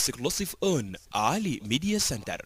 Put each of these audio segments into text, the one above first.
exclusive on Ali Media Center.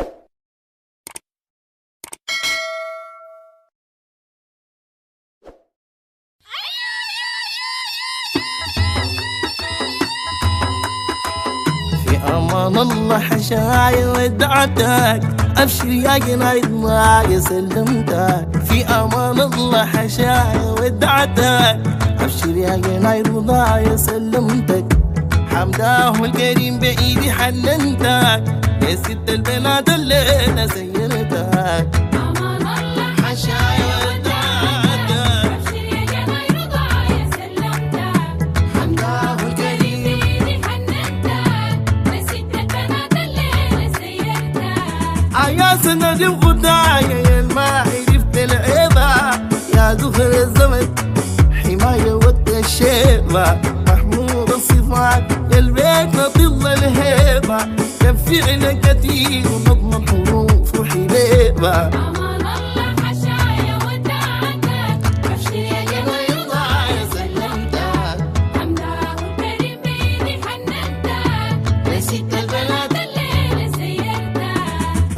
في أمان الله حشاي ودعتك، أبشر يا جنايد ما سلمتك. في أمان الله حشاي ودعتك، أبشر يا جنايد ما سلمتك. حمداه الكريم بإيدي حننتك، يا ست البنات الليلة سيرتك. أمان الله حشاي ودعتك، أبشر يا جنايد ما سلمتك. حمداه الكريم بإيدي حننتك، يا ست البنات الليلة سيرتك. يا سند الغدايا يا ما عرفت العيبة، يا زهر الزمن حماية والتشيبة. محمود الصفات يا البيت نطل الهيبة، كفعنا كتير ونضمن حروف وحليبة. أمان الله حشاي ودعتك، أبشر يا جنايد ما سلمتك. حمداه الكريم بإيدي حننتك، يا ست البنات الليلة سيرتك.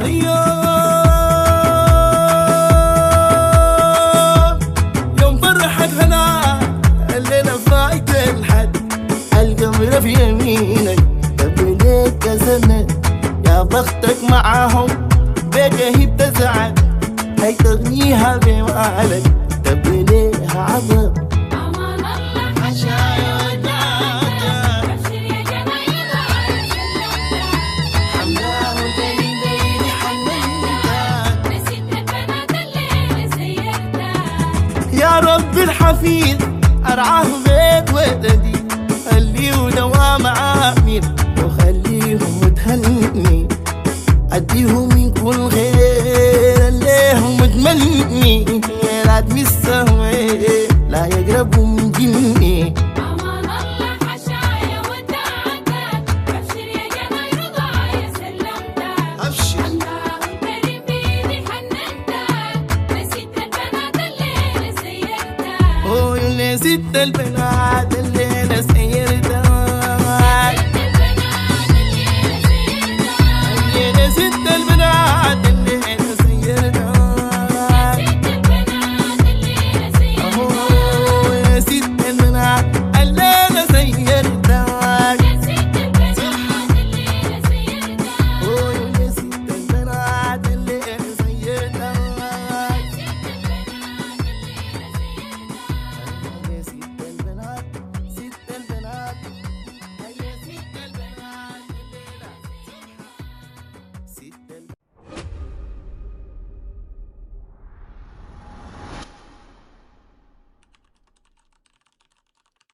يوم فرحك هنا الليلة فايت الحد، القمر في يمينك تبنيك كسنة. يا بختك معاهم بيك هبت سعد، هي تغنيها بمالك تبنيها عظم. أمان الله حشاي ودعتك، أبشر يا جنايد ما سلمتك. حمداه الكريم بإيدي حننتك، يا ست البنات الليلة سيرتك. يا رب الحفيظ أرعاه بيت ولدي، خليه دوام عامر وخليهم متهني. أديهم من كل خير الليهم متمني، لا تمسهم لا يقربوا من جني. أمان الله حشاي ودعتك، أبشر يا جنايد ما سلمتك. أبشر حمداه الكريم بإيدي حننتك، يا ست البنات الليلة سيرتك. يا ست البنات